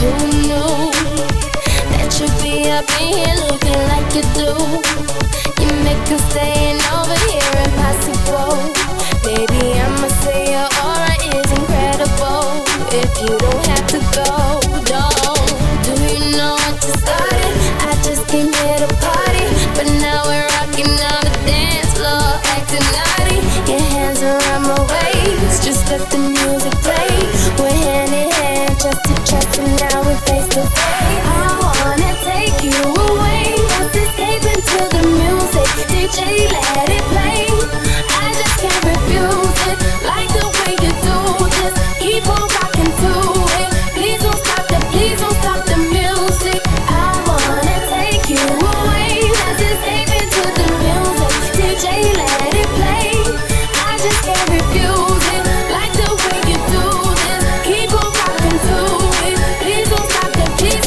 Who knew that you'd be up in here looking like you do? You make us staying over here impossible. Baby, I'ma say your aura is incredible. If you don't have to go, don't. Do you know what you started? I just came here to party, but now we're rocking on the dance floor, acting naughty. Your hands around my waist, just let the music play. We're hand in hand, chest to chest, and now we're face to face. I wanna take you away, let's escape into the music. DJ, let it play. I just can't refuse it, like the way you do this. Keep on rocking to it. Please don't stop the music. I wanna take you away, let's escape into the music. DJ, let it play. I just can't refuse it, like the way you do this. Keep on rocking to it. Please don't stop the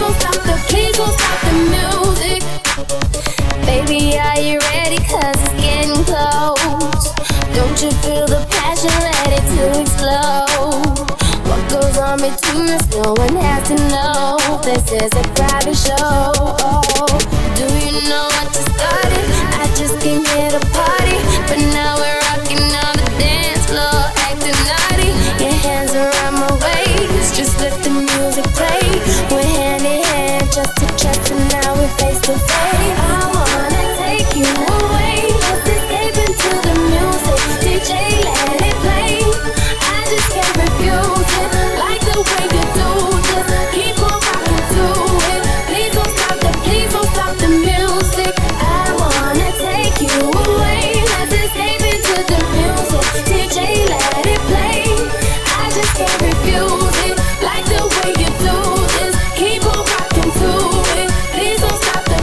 music. Baby, are you ready? 'Cause it's getting close. Don't you feel the passion? Let it to explode. What goes on between us, no one has to know. This is a private show. Do you know what you started? I just came here to party, but now we're rocking on the dance floor, acting naughty. Your hands around my waist, just let the music play. We're hand in hand, chest to chest, and now we're face to face. I wanna take you away, let's escape into the music. DJ, let it play. I just can't refuse it, like the way you do this. Keep on rocking to it. Please don't stop the music. I wanna take you away, let's escape into the music. DJ, let it play. I just can't refuse it, like the way you do this. Keep on rocking to it. Please don't stop the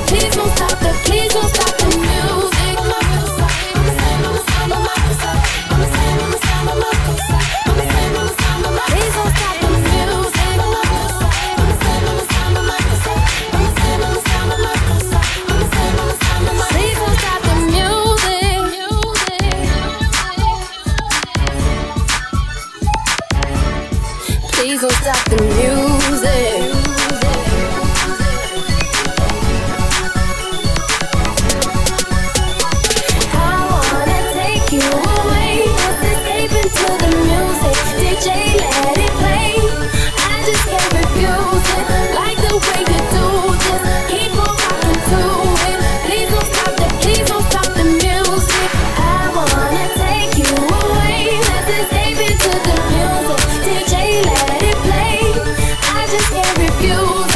music. Please don't stop the music. Please don't stop the music. I wanna take you away, let's escape into the music. DJ, let it play. I just can't refuse it, like the way you do this. Keep on rocking to it. Please don't stop the music. I wanna take you away, let's escape into the music. DJ, let it play. I just can't refuse